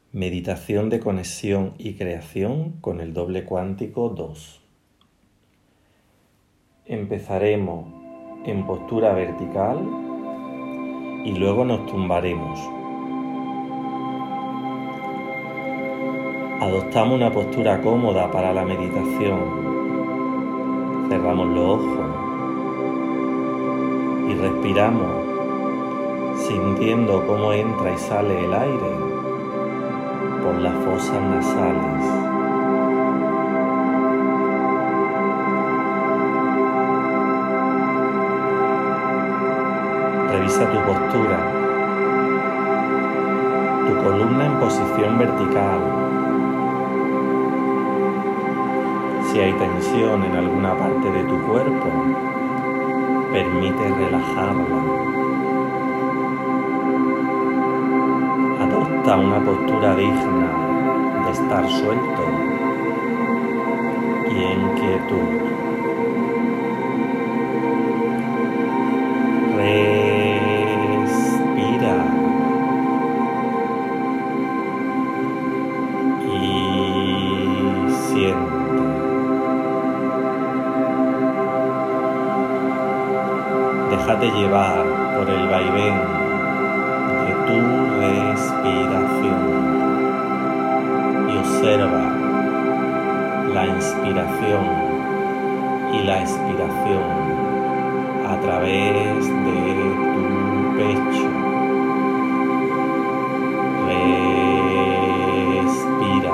Meditación de conexión y creación con el doble cuántico 2. Empezaremos en postura vertical y luego nos tumbaremos. Adoptamos una postura cómoda para la meditación. Cerramos los ojos y respiramos sintiendo cómo entra y sale el aire por las fosas nasales. Revisa tu postura, tu columna en posición vertical. Si hay tensión en alguna parte de tu cuerpo, permite relajarla. Adopta una postura digna de estar suelto y en quietud. Respira y siente. Déjate llevar por el vaivén de tu respiración y observa la inspiración y la expiración a través de tu pecho. Respira.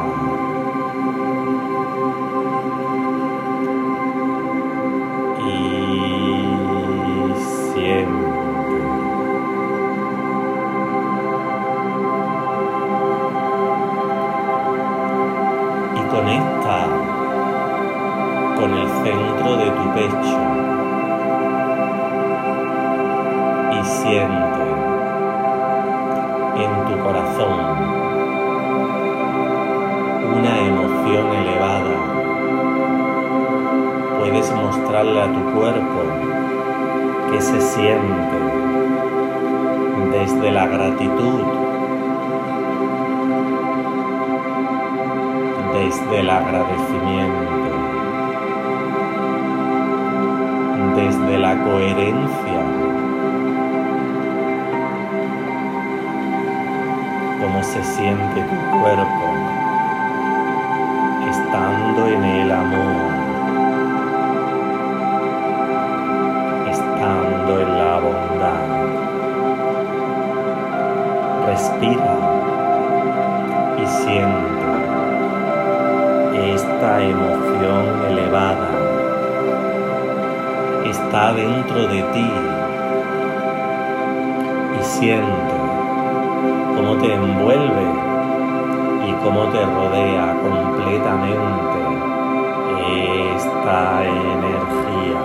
Y siente. Conecta con el centro de tu pecho y siente en tu corazón una emoción elevada. Puedes mostrarle a tu cuerpo que se siente desde la gratitud, desde el agradecimiento, desde la coherencia, cómo se siente tu cuerpo estando en el amor, estando en la bondad. Respira y siente esta emoción elevada. Está dentro de ti y siente cómo te envuelve y cómo te rodea completamente esta energía.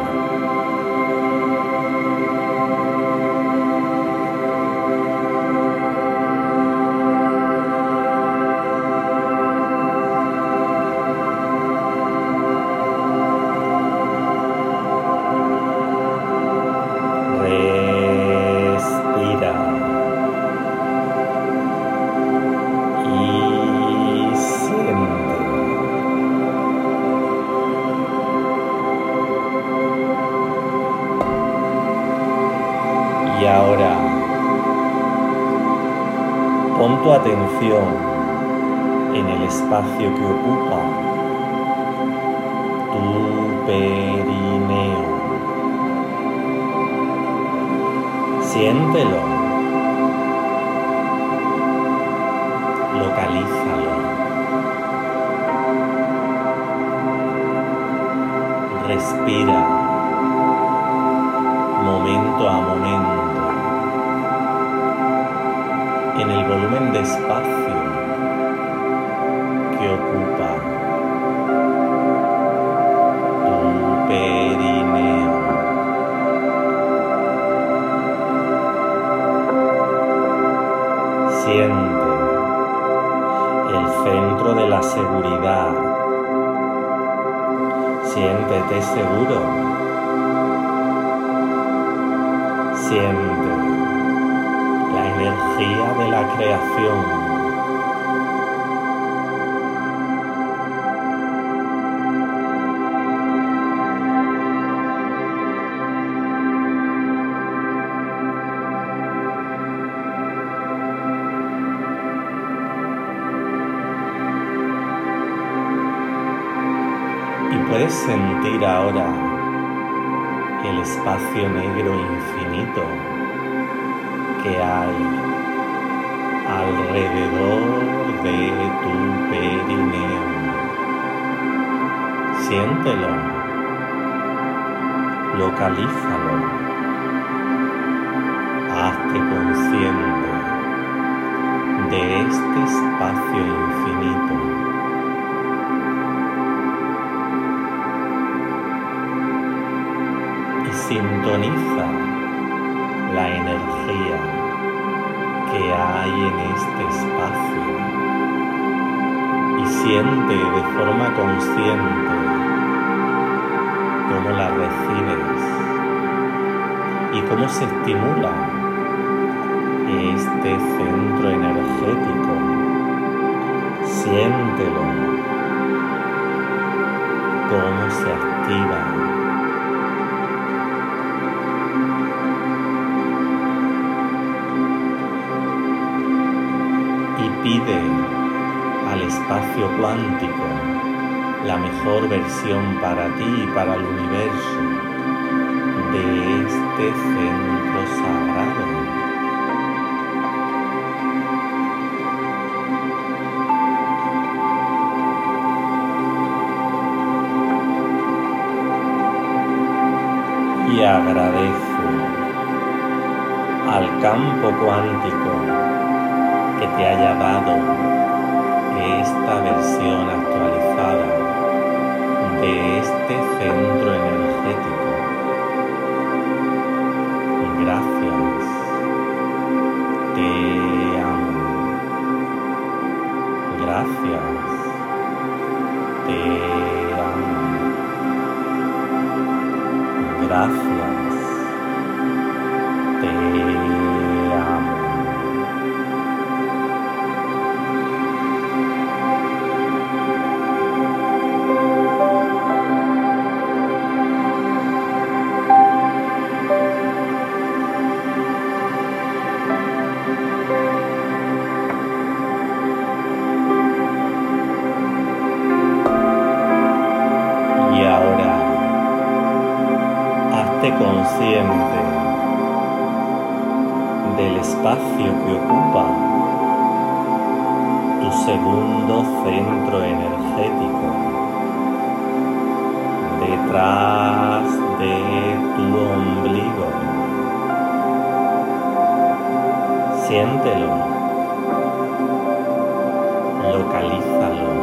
Y ahora, pon tu atención en el espacio que ocupa tu perineo. Siéntelo, localízalo, respira momento a momento en el volumen de espacio que ocupa tu perineo. Siente el centro de la seguridad. Siéntete seguro. Siente la energía de la creación Puedes sentir ahora el espacio negro infinito que hay alrededor de tu perineo. Siéntelo, localízalo, hazte consciente de este espacio infinito. Y sintoniza la energía que hay en este espacio y siente de forma consciente cómo la recibes y cómo se estimula este centro energético. Siéntelo, cómo se activa. Pide al espacio cuántico la mejor versión para ti y para el universo de este centro sagrado. Y agradece al campo cuántico que te haya dado esta versión actualizada de este centro energético. Gracias, te amo. Gracias, te amo. Gracias, te amo. Consciente del espacio que ocupa tu segundo centro energético detrás de tu ombligo. Siéntelo, localízalo.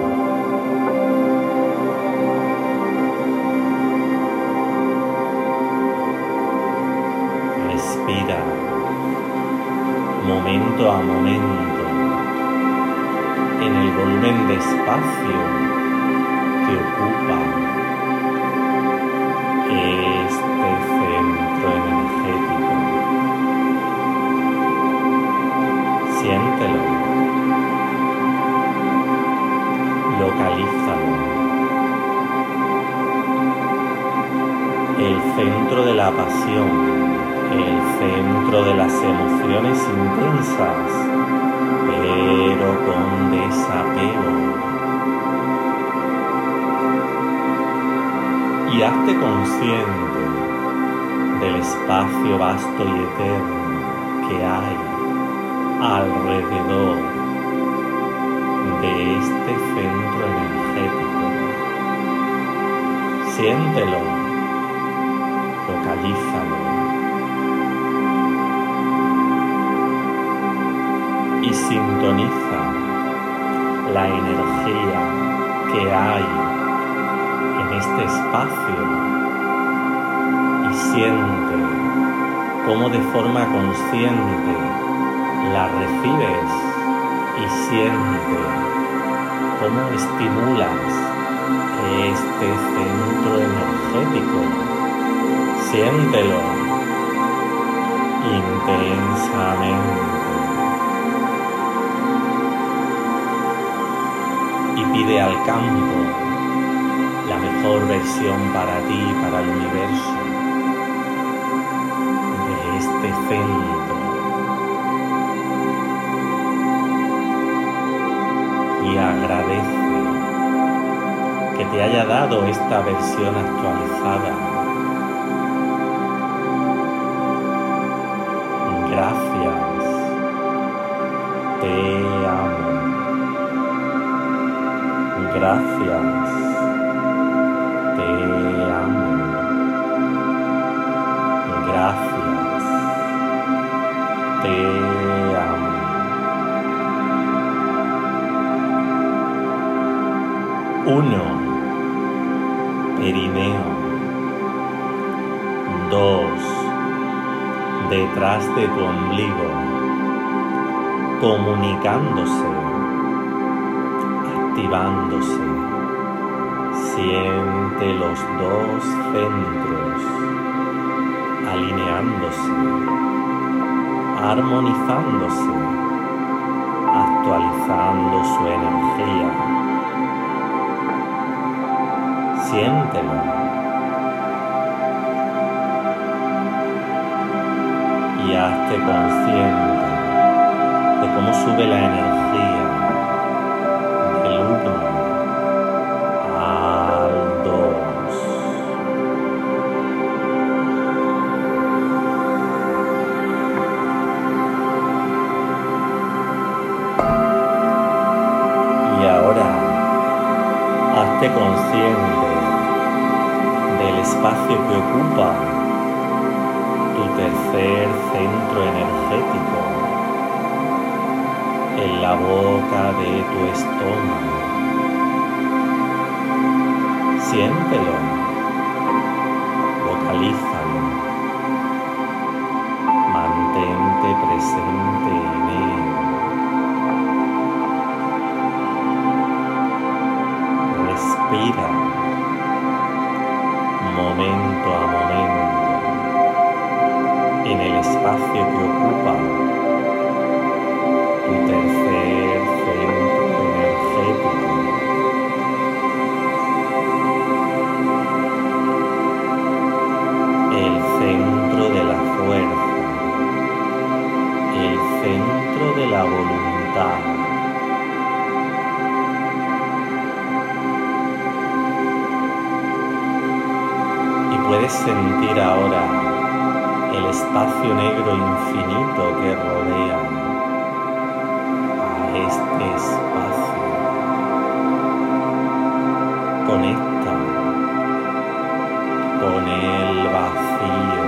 Respira momento a momento en el volumen de espacio que ocupa este centro energético. Siéntelo, localízalo. El centro de la pasión, el centro de las emociones intensas, pero con desapego. Y hazte consciente del espacio vasto y eterno que hay alrededor de este centro energético. Siéntelo, localízalo. Y sintoniza la energía que hay en este espacio y siente cómo de forma consciente la recibes y siente cómo estimulas este centro energético. Siéntelo intensamente. Pide al campo la mejor versión para ti y para el universo de este centro. Y agradece que te haya dado esta versión actualizada. Gracias. Te amo. Gracias. Te amo. Gracias. Te amo. 1. Perineo. 2. Detrás de tu ombligo, comunicándose, activándose. Siente los 2 centros alineándose, armonizándose, actualizando su energía. Siéntelo. Y hazte consciente de cómo sube la energía del 1 al 2. Y ahora hazte consciente del espacio que ocupa tu tercer centro energético en la boca de tu estómago. Siéntelo, vocalízalo, mantente presente en él. Respira, momento a momento, en el espacio que ocupa tu tercer centro energético. El centro de la fuerza, el centro de la voluntad. Y puedes sentir ahora el espacio negro infinito que rodea a este espacio. Conecta con el vacío.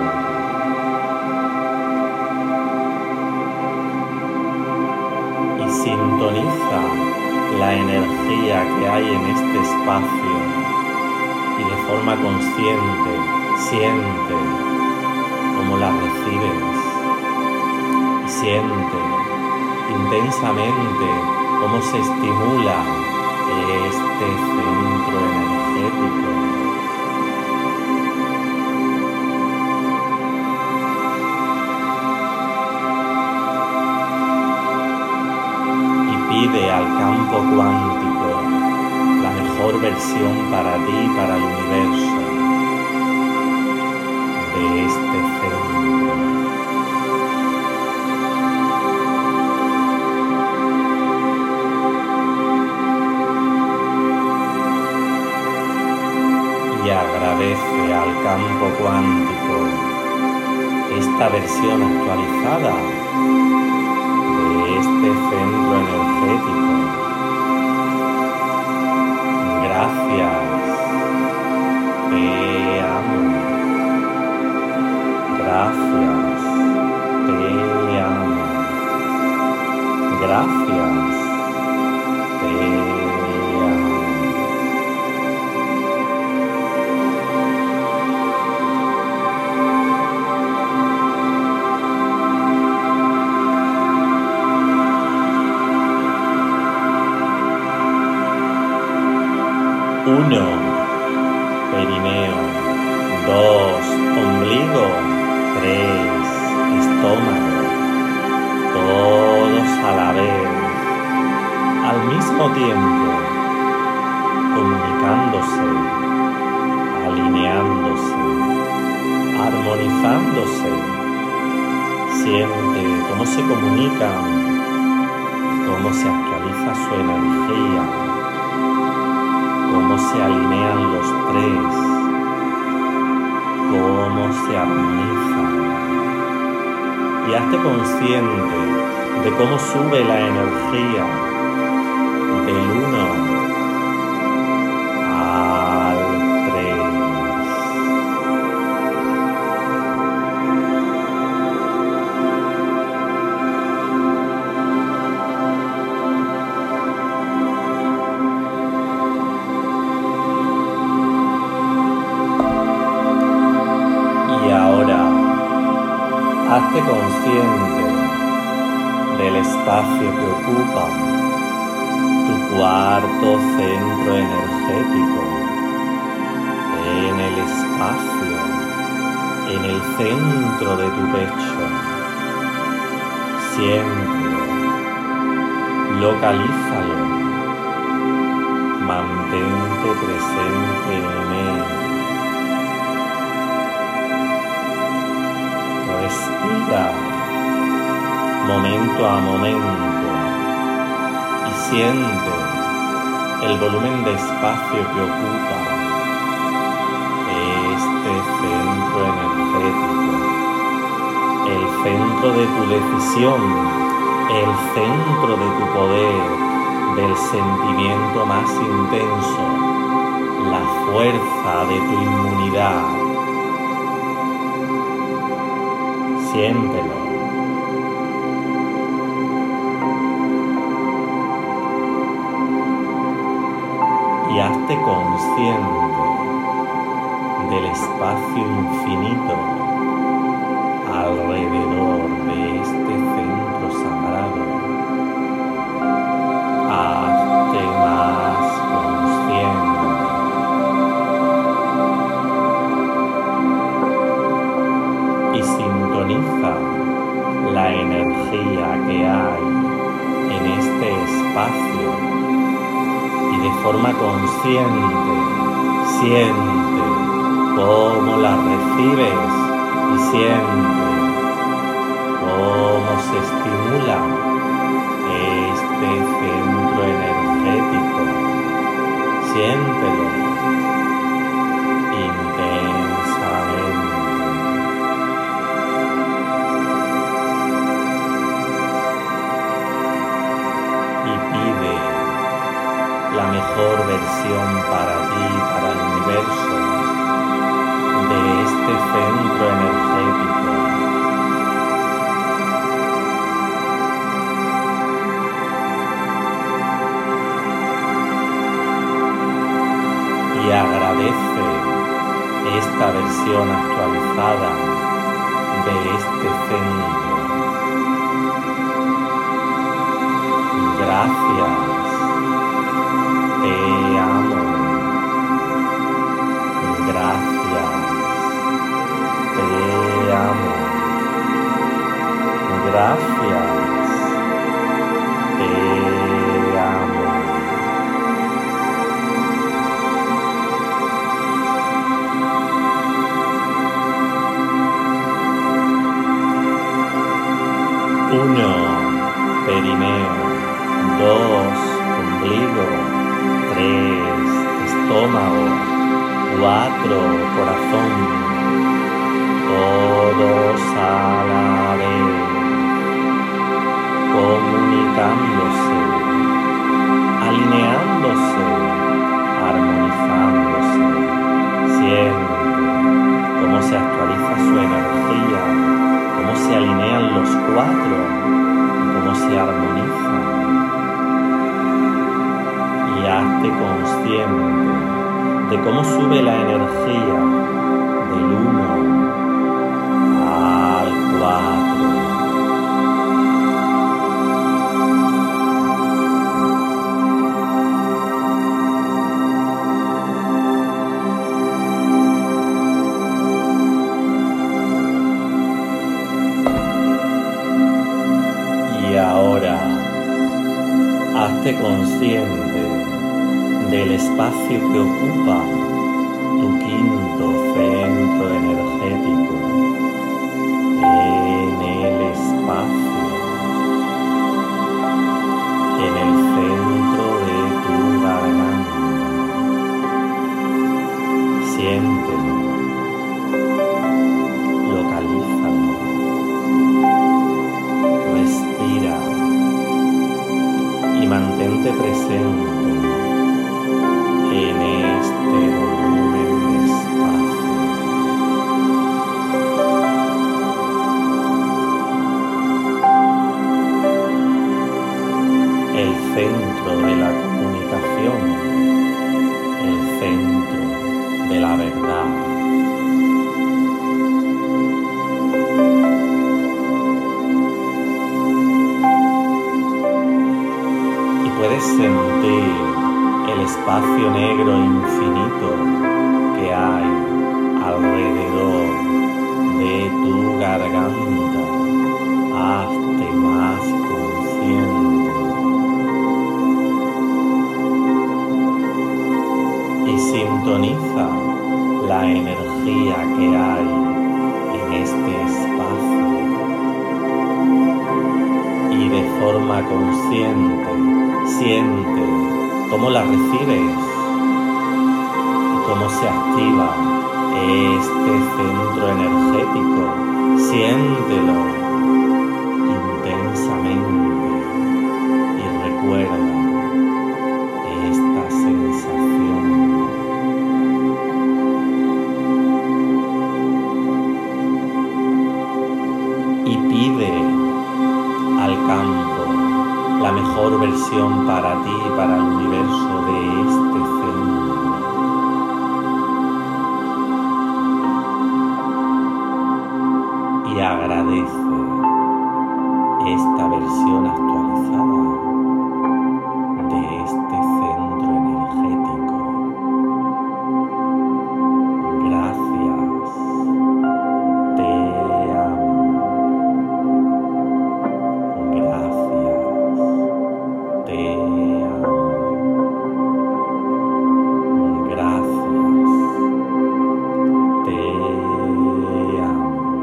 Y sintoniza la energía que hay en este espacio y de forma consciente siente cómo la recibes y siente intensamente cómo se estimula este centro energético. Y pide al campo cuántico la mejor versión para ti y para el universo de este centro. Y agradece al campo cuántico esta versión actualizada de este centro energético. Gracias. Te amo. Gracias, te amo. Gracias, te amo. Uno, perineo. 2, ombligo. 3, estómago. Todos a la vez, al mismo tiempo, comunicándose, alineándose, armonizándose. Siente cómo se comunican y cómo se actualiza su energía. cómo se alinean los tres, cómo se armonizan. Y hazte consciente de cómo sube la energía del 1 al 3. Y ahora, hazte consciente del espacio que ocupa tu cuarto centro energético, en el espacio, en el centro de tu pecho. Siéntelo, localízalo, mantente presente en él. Respira momento a momento y siente el volumen de espacio que ocupa este centro energético, el centro de tu decisión, el centro de tu poder, del sentimiento más intenso, la fuerza de tu inmunidad. Siéntelo. Y hazte consciente del espacio infinito alrededor de este centro sagrado. Hazte más consciente. Y sintoniza la energía que hay en este espacio. De forma consciente, siente cómo la recibes y siente cómo se estimula este centro energético. Siéntelo intensamente. Y pide la mejor versión para ti, para el universo, de este centro energético. Y agradece esta versión actualizada de este centro. Gracias. Te amo. Gracias. Te amo. Gracias. Te amo. Uno, perineo. 2, ombligo. 3, estómago. 4, corazón. Todos a la vez, comunicándose, alineándose, armonizándose. Siente cómo se actualiza su energía, cómo se alinean los 4, cómo se armonizan. Y hazte consciente de cómo sube la energía del 1 al 4. Y ahora hazte consciente del espacio que ocupa tu quinto centro energético, en el espacio, en el centro de tu garganta. mantente presente en este volumen de espacio. El centro de la comunicación, el centro de la verdad. Puedes sentir el espacio negro infinito que hay alrededor de tu garganta. Hazte más consciente y sintoniza la energía que hay en este espacio y de forma consciente siente cómo la recibes y cómo se activa este centro energético. Siéntelo intensamente y recuerda esta sensación. Y pide al campo la mejor versión para ti y para el universo de este centro. Y agradece esta versión actualizada de este centro energético. Gracias. Te amo. Gracias. Te amo. Gracias. Te amo.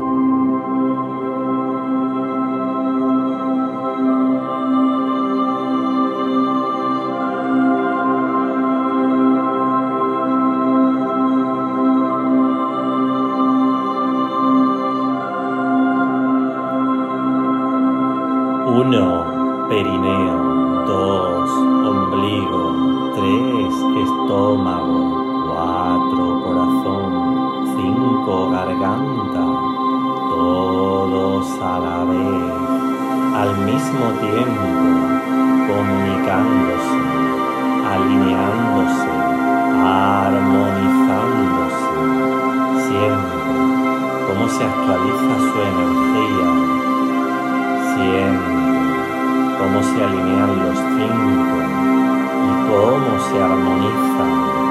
Uno, perineo. 2, ombligo. 3, estómago. 4, corazón. 5, garganta. Todos a la vez, al mismo tiempo, comunicándose, alineándose, armonizándose. Siente cómo se actualiza su energía. Siente cómo se alinean los 5 y cómo se armonizan.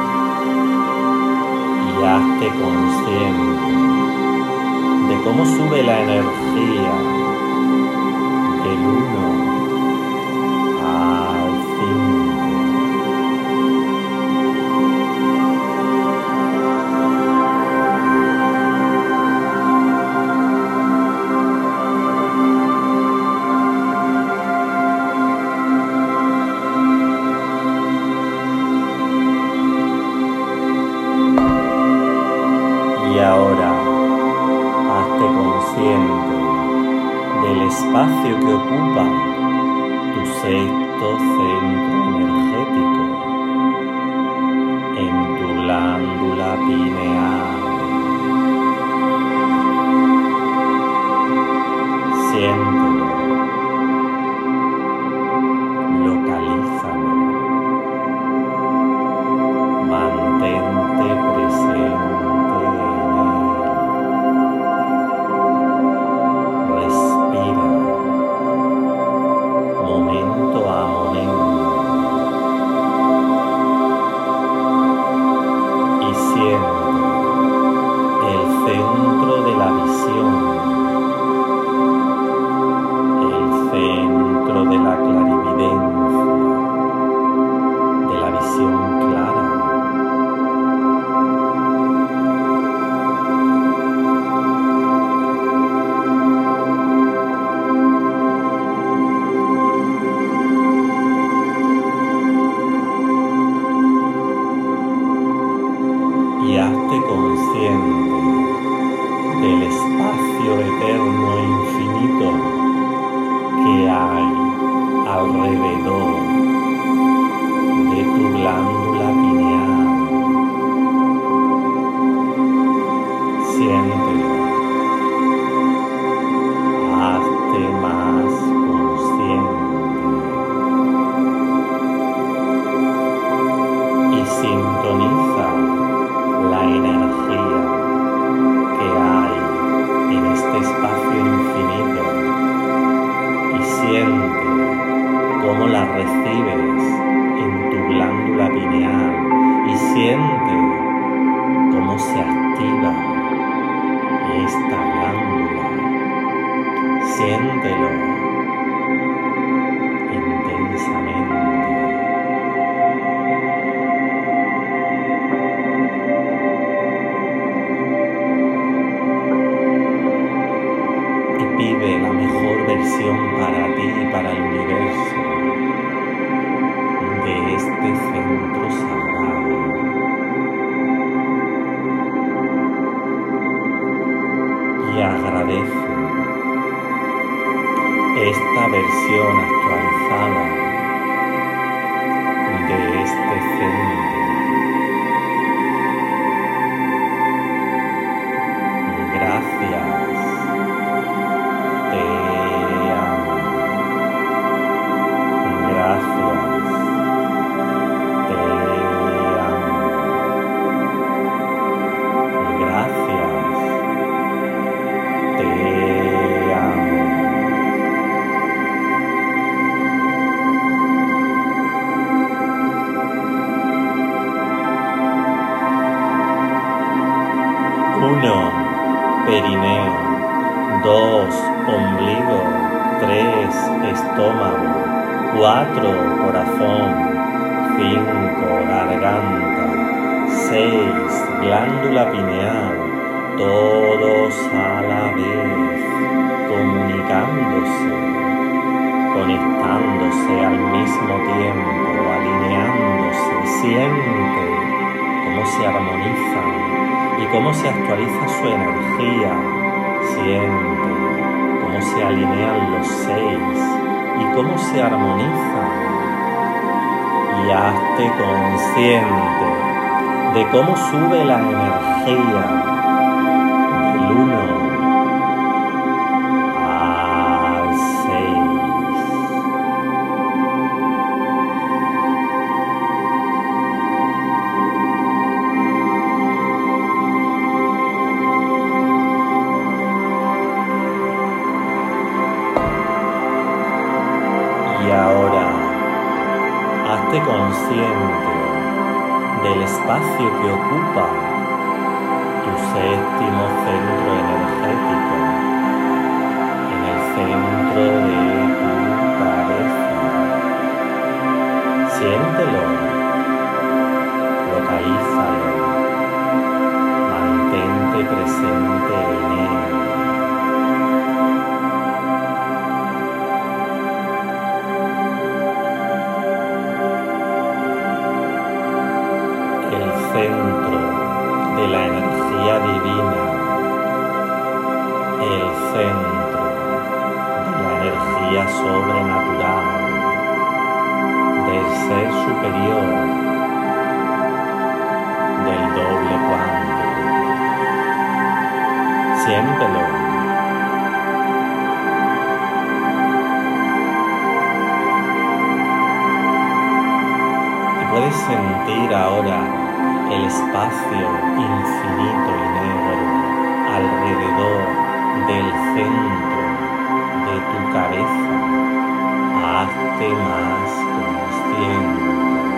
Y hazte consciente de cómo sube la energía del 1 al 5. Y ahora, hazte consciente del espacio que ocupa tu sexto centro energético en tu glándula pineal. Siéntelo, localízalo, mantente presente. Respira momento a momento. este centro sagrado. Y agradece esta versión actualizada de este centro. Gracias. Te amo. Gracias. Te amo. Gracias. Te amo. Uno, perineo. 2, ombligo. 3, estómago. 4, corazón. 5, garganta. 6, glándula pineal. Todos a la vez, comunicándose, conectándose al mismo tiempo, alineándose. Siente cómo se armonizan y cómo se actualiza su energía. Siente cómo se alinean los 6 y cómo se armonizan. Y hazte consciente de cómo sube la energía del 1 al 6. Y ahora, hazte consciente del espacio que ocupa tu séptimo centro energético, en el centro de tu cabeza. Siéntelo, localízalo, mantente presente en él. El centro de la energía divina, el centro de la energía sobrenatural, del ser superior, del doble cuántico. Siéntelo. Puedes sentir ahora el espacio infinito y negro alrededor del centro de tu cabeza. Hazte más consciente.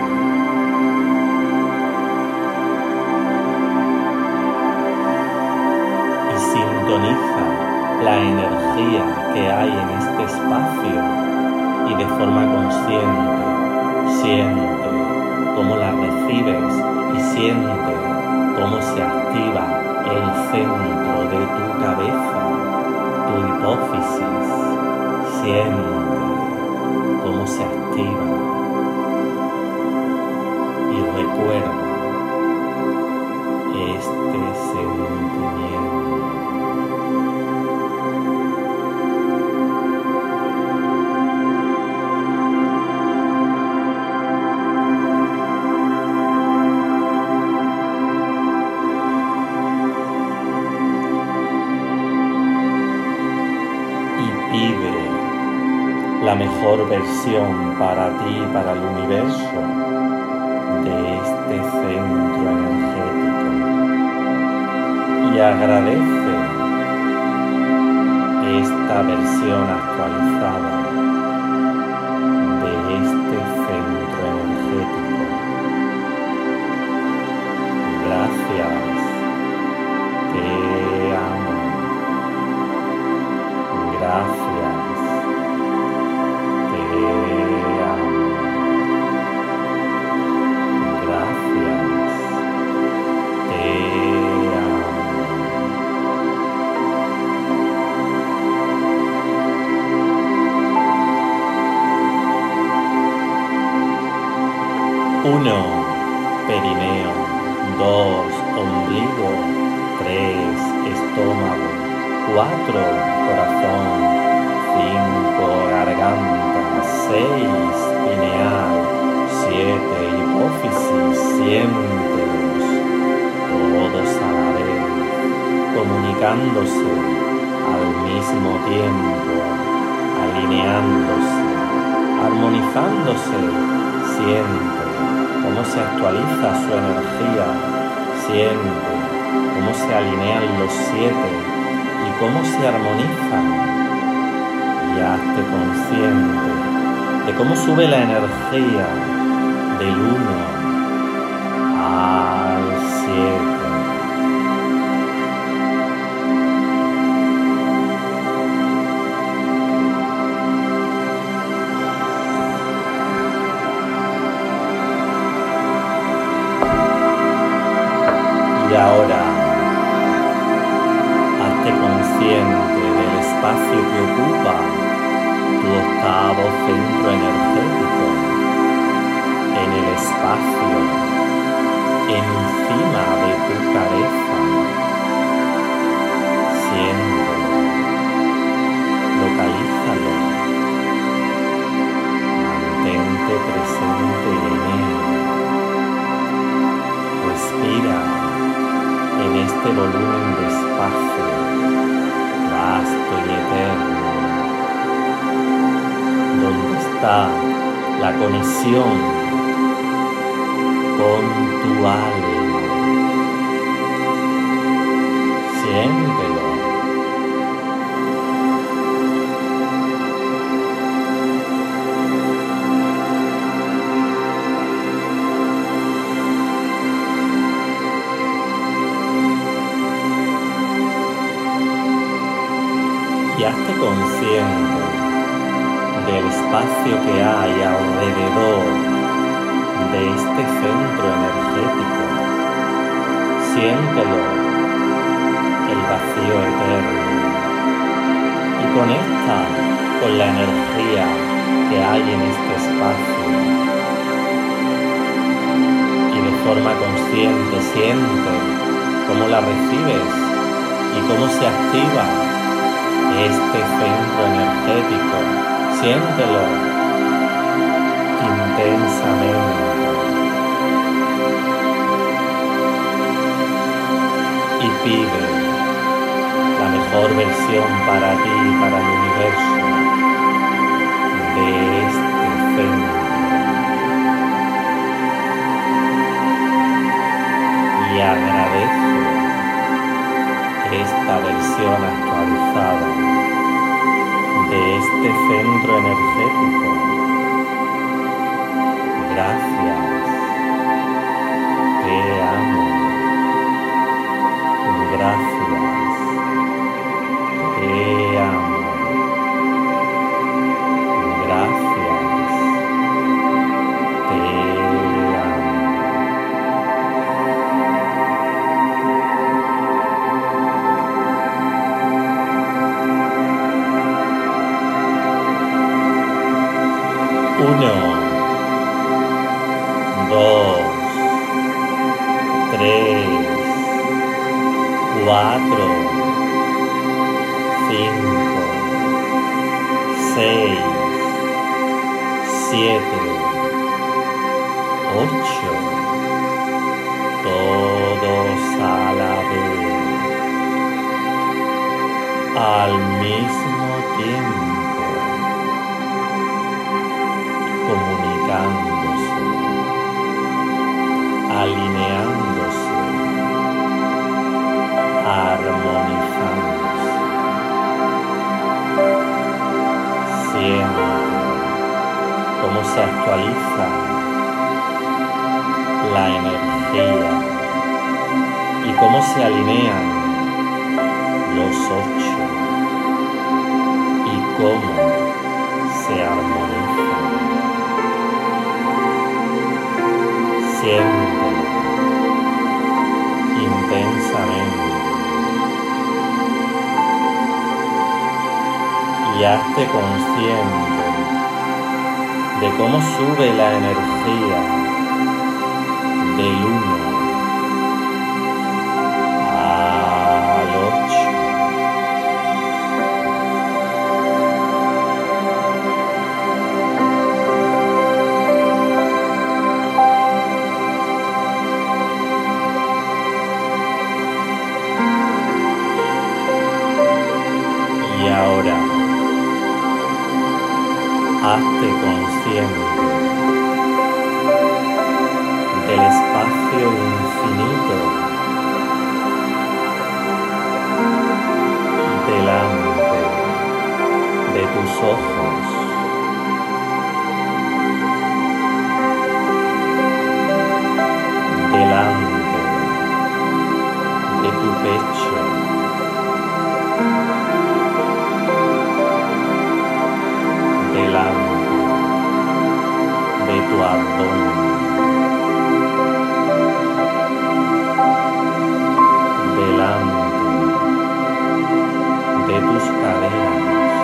Y sintoniza la energía que hay en este espacio y de forma consciente siente cómo la recibes y siente cómo se activa el centro de tu cabeza, tu hipófisis. Siente cómo se activa y recuerda este sentimiento. La mejor versión para ti y para el universo de este centro energético. Y agradece esta versión actualizada de este centro energético. Gracias. Te amo. Gracias. 1, perineo. 2, ombligo. 3, estómago. 4, corazón. 5, garganta. 6, pineal. 7, hipófisis. Siéntelos todos a la vez, comunicándose al mismo tiempo, alineándose, armonizándose. Siente cómo se actualiza su energía, siente cómo se alinean los 7 y cómo se armonizan. Y hazte consciente de cómo sube la energía del 1 al 7. Y ahora, hazte consciente del espacio que ocupa tu 8º centro energético en el espacio, encima de tu cabeza. Siéntelo, localízalo, mantente presente en él. Respira en este volumen de espacio vasto y eterno, donde está la conexión con tu alma. Siéntelo. Y hazte consciente del espacio que hay alrededor de este centro energético. Siéntelo, el vacío eterno, y conecta con la energía que hay en este espacio. Y de forma consciente siente cómo la recibes y cómo se activa este centro energético. Siéntelo intensamente y pide la mejor versión para ti y para el universo de este centro. Y agradece esta versión actualizada de este centro energético. Gracias. Te amo. Gracias. Te amo. Gracias. Te amo. 1, 2, 3, 4, 5, 6, 7, 8, todos a la vez, al mismo tiempo, comunicándose, alineándose, armonizándose. Siente cómo se actualiza la energía y cómo se alinean los 8 y cómo se armonizan. Siente intensamente y hazte consciente de cómo sube la energía del 1 al 8. Y ahora, hazte consciente del espacio infinito delante de tus ojos, delante de tu pecho, delante de tu abdomen, delante de tus caderas,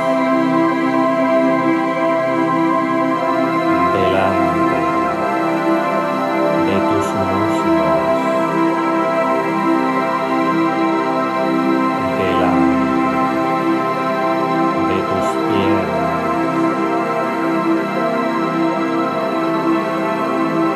delante de tus muslos, delante de tus piernas,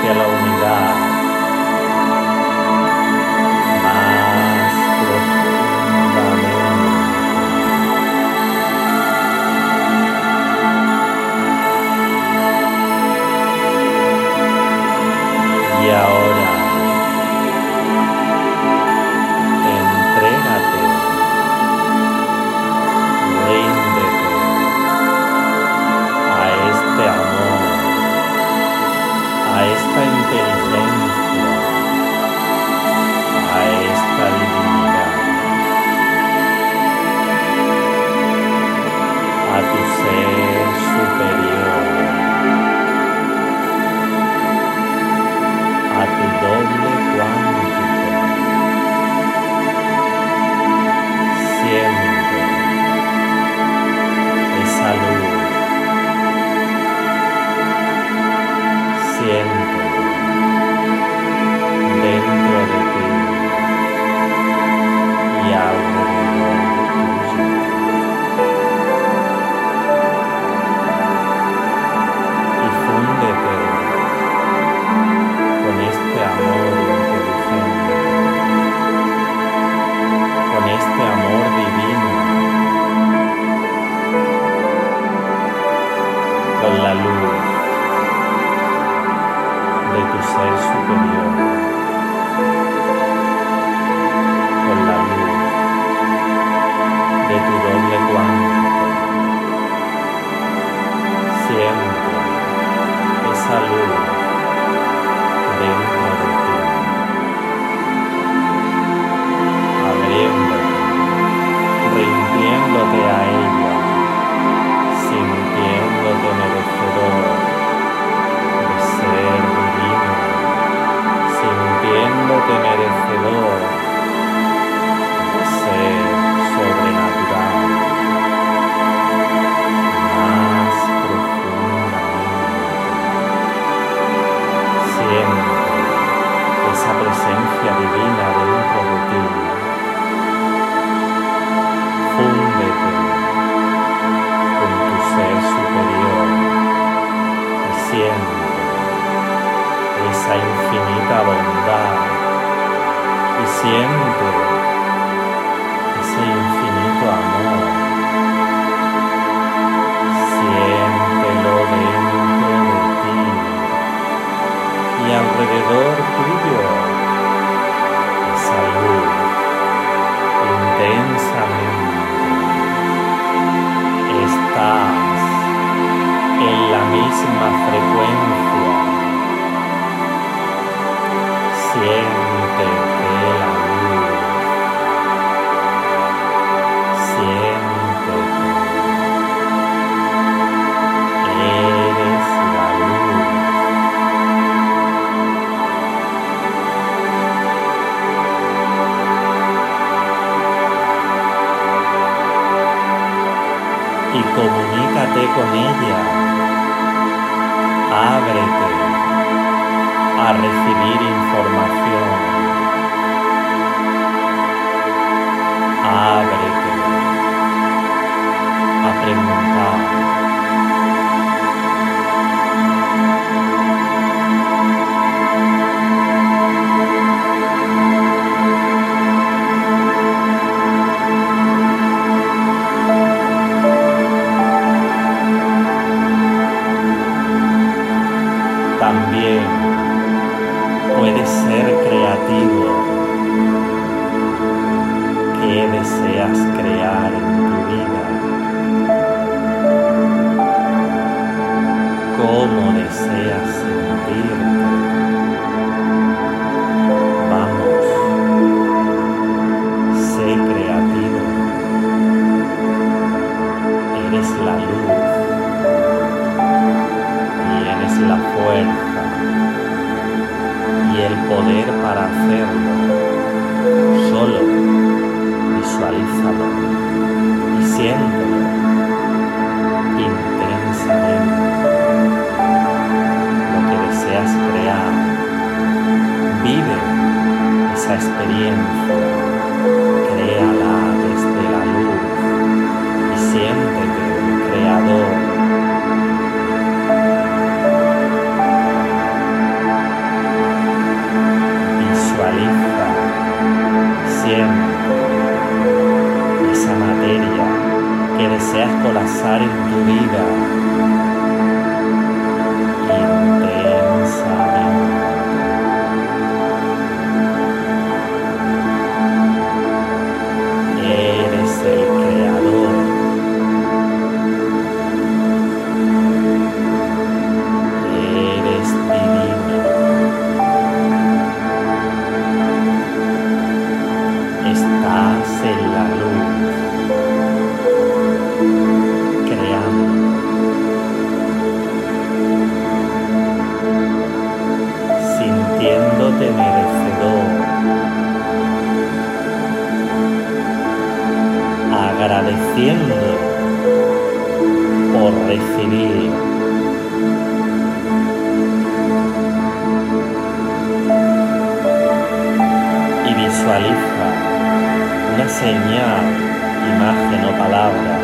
hacia la unidad más profundamente. Y ahora entrégate, ríndete a este amor, a esta inteligencia, a esta divinidad, a tu ser superior, a tu doble cuántico. Siente esa luz, siente dentro de ti y alrededor tuyo. Y fúndete con este amor inteligente, con este amor divino, con la luz de tu ser superior, con la luz de tu doble cuántico. Siente esa luz dentro de ti, abriéndote, rindiéndote a ella, sintiéndote merecedor de ser divino, sintiéndote merecedor de ser sobrenatural, más profundamente. Siente esa presencia divina dentro de ti. Fúndete con tu ser superior y siente esa infinita bondad y siente ese infinito amor. Siéntelo dentro de ti y alrededor tuyo, esa luz intensamente. Estás en la misma frecuencia. Siéntete la luz. Siéntete. Eres la luz. Y comunícate con ella. Ábrete a recibir información. Ábrete a preguntar. También puedes ser creativo. ¿Qué deseas crear en tu vida? ¿Cómo deseas sentirte? Vamos, sé creativo. Eres la luz. Tienes la fuerza y el poder para hacerlo. Solo visualízalo y siéntelo intensamente. Lo que deseas crear, vive esa experiencia, créala desde la luz y siéntete el creador. pasar en tu vida intensamente. Eres el creador. Eres divino. Estás en la luz, creando. Sintiéndote merecedor, agradeciendo por recibir. Y visualiza una señal, imagen o palabra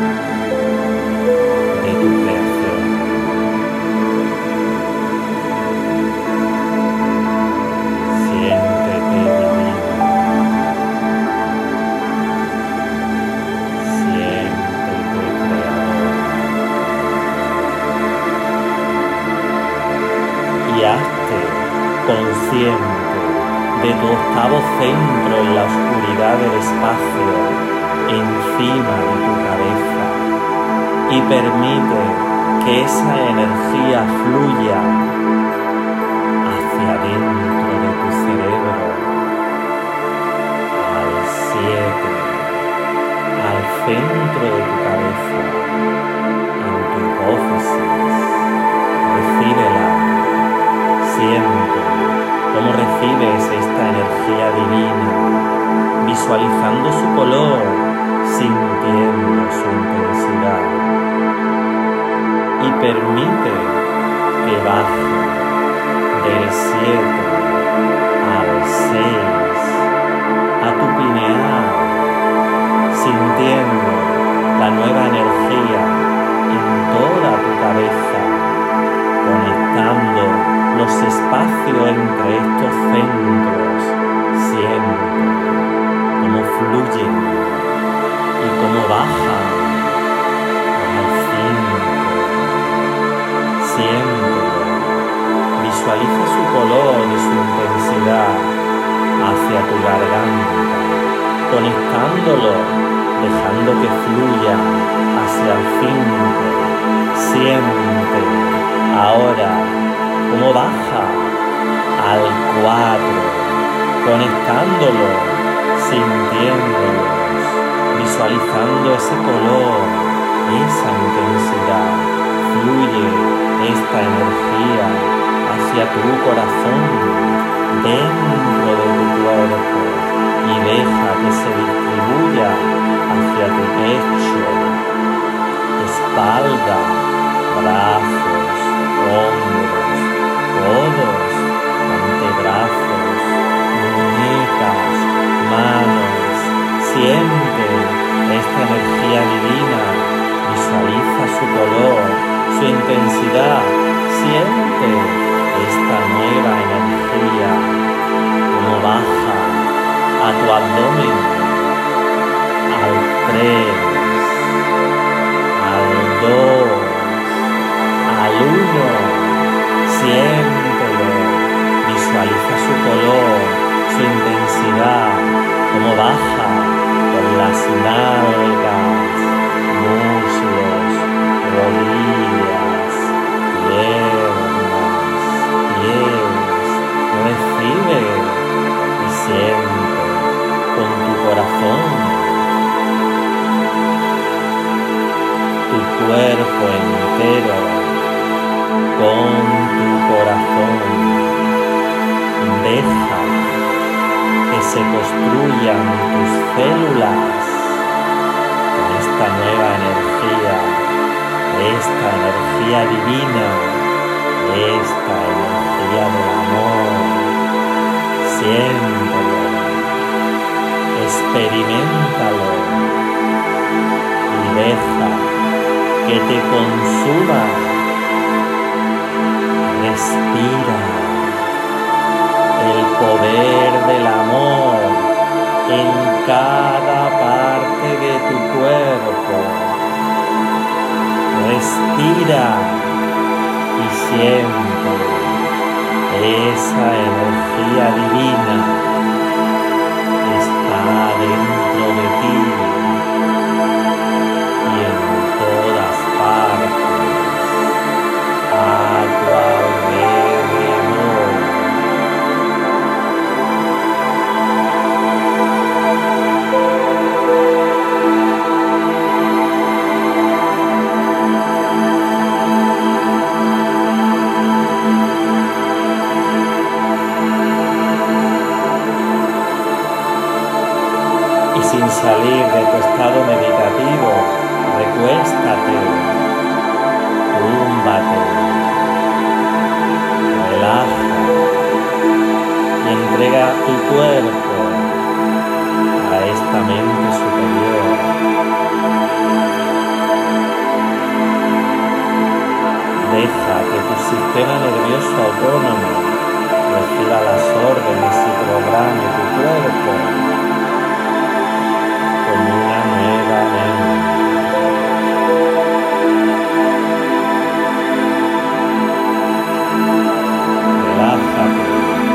de tu creación. Siéntete divino. Siéntete creador. Y hazte consciente de tu octavo centro en la oscuridad del espacio, encima de tu cabeza, y permite que esa energía fluya hacia adentro de tu cerebro, al 7, al centro de tu cabeza, en tu hipófisis. Recíbela, siente cómo recibes esta energía divina, visualizando su color, sintiendo su intensidad. Y permite que baje del 7 al 6, a tu pineal, sintiendo la nueva energía en toda tu cabeza, conectando los espacios entre estos centros. Siente cómo fluyen y cómo bajan al 5. Siéntelo, visualiza su color y su intensidad hacia tu garganta, conectándolo, dejando que fluya hacia el 5. Siente ahora cómo baja al 4, conectándolo, sintiéndolos, visualizando ese color, esa intensidad. Fluye esta energía hacia tu corazón, dentro de tu cuerpo, y deja que se distribuya hacia tu pecho, espalda, brazos, hombros, codos, antebrazos, muñecas, manos. Siente esta energía divina, visualiza su color, su intensidad. Siente esta nueva energía, como baja a tu abdomen, al 3, al 2, al 1. Siéntelo, visualiza su color, su intensidad, como baja por las nalgas, muslos, rodillas, piernas, pies. Recibe y siente con tu corazón tu cuerpo entero, con tu corazón. Deja que se construyan tus células con esta nueva energía, esta energía divina, esta energía del amor. Siéntelo, experiméntalo y deja que te consuma. Respira el poder del amor en cada parte de tu cuerpo. Respira y siente esa energía divina está dentro de ti y en todas partes a tu alrededor. Sin salir de tu estado meditativo, recuéstate, túmbate, relaja y entrega tu cuerpo a esta mente superior. Deja que tu sistema nervioso autónomo reciba las órdenes y programe tu cuerpo como una nueva mente. Relájate.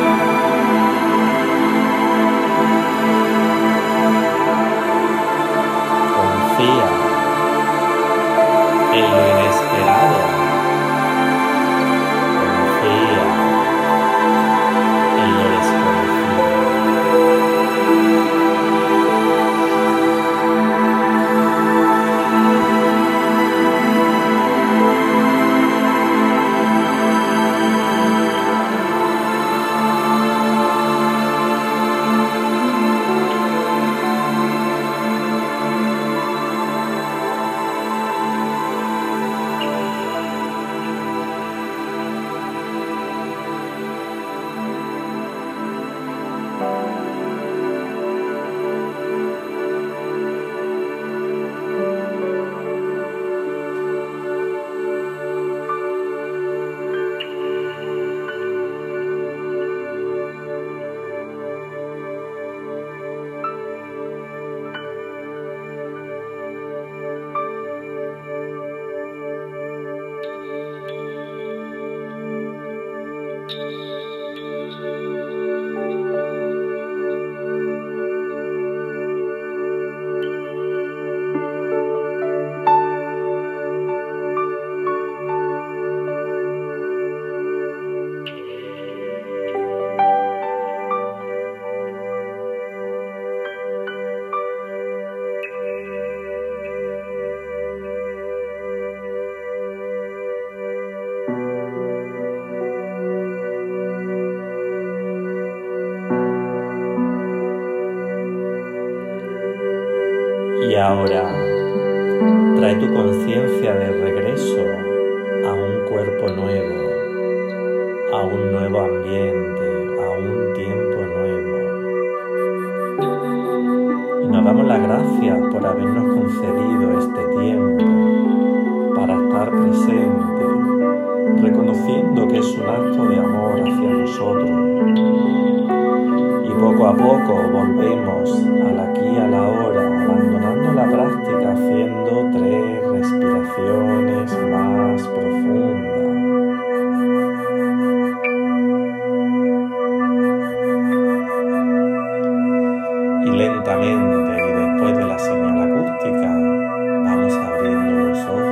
Confía en lo inesperado. Confía en lo desconocido. Y ahora trae tu conciencia de regreso a un cuerpo nuevo, a un nuevo ambiente, a un tiempo nuevo. Y nos damos las gracias por habernos concedido este tiempo para estar presente, reconociendo que es un acto de amor hacia nosotros. Y poco a poco volvemos al aquí y a la hora, abandonando la práctica, haciendo 3 respiraciones más profundas. Y lentamente, y después de la señal acústica, vamos abriendo los ojos.